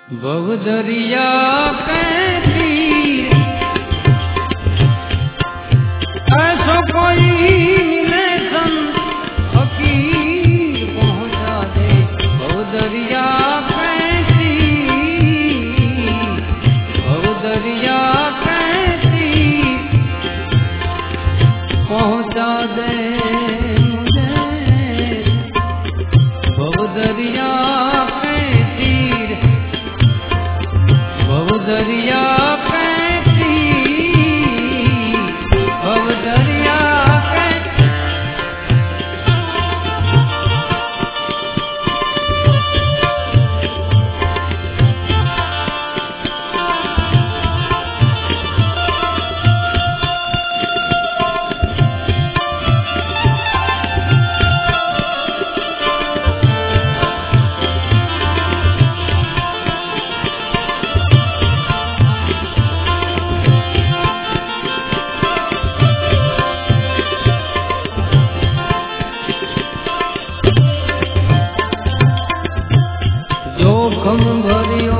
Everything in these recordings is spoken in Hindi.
बहुदरिया कैसी ऐसा कोई मिले संत फकीर पहुँचा दे। बहुदरिया कैसी बहुदरिया कैसी पहुँचा दे मुझे। बहुदरिया बहुदरिया कैसी बहुदरिया कैसी। जोखम भरियो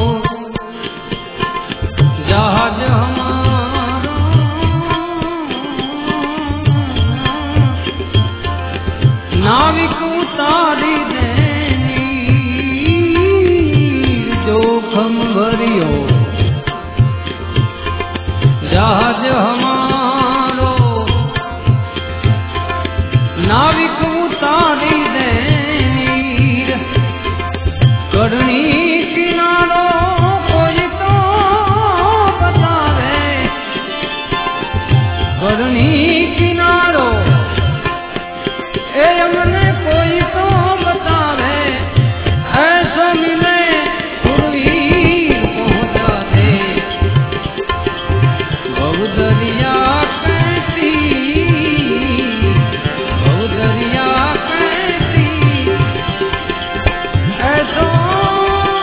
जहाज हमारो नाविक उतारी देनी। जोखम भरियो जहाज हमारो नाविक उतारी देनी। करनी किनारो कोई तो बतावे। करनी किनारो ए हमने कोई तो बतावे। ऐसा मिले सुरवीर पहुँचा दे। बहुदरिया कैसी बहुदरिया कैसी ऐसा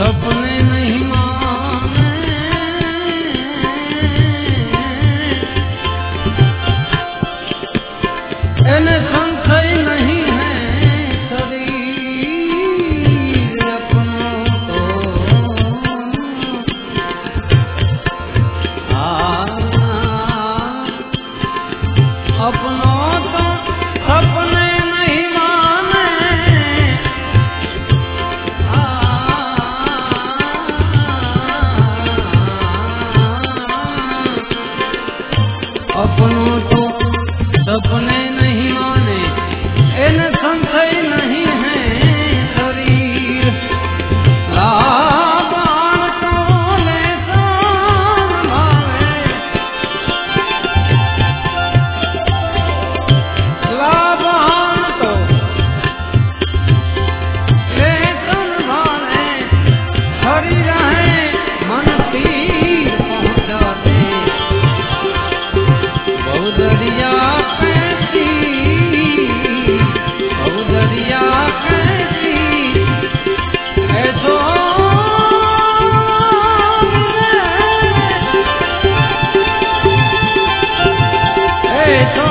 सपने नहीं माने इन्हें संशय नहीं है शरीर अपनों तो अपनों तो सपने नहीं माने अपनों तो सपने नहीं माने इन संशय नहीं है शरीर लाबान तो ले संभाले लाबान तो ले संभाले हरि रहे मन तीर पहुँचा दे बहुदरिया कैसी बहुदरिया कैसी ऐसो ऐसो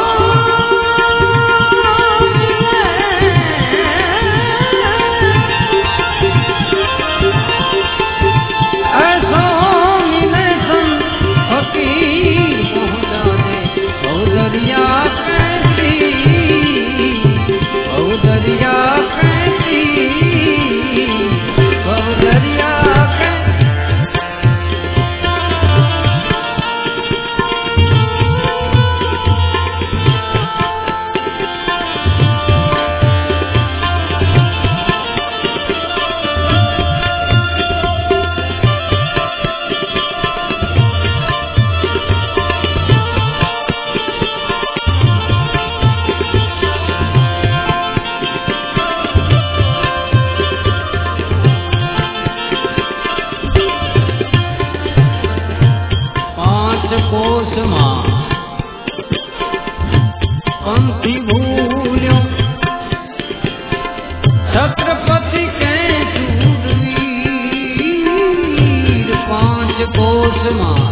ऐसो मिले सन फकीर पहुँचा दे बहुदरिया कैसी बहुदरिया कैसी बहुदरिया कोस मां पंथी भूल्यो छत्रपति के शूरवीर 5 कोस मां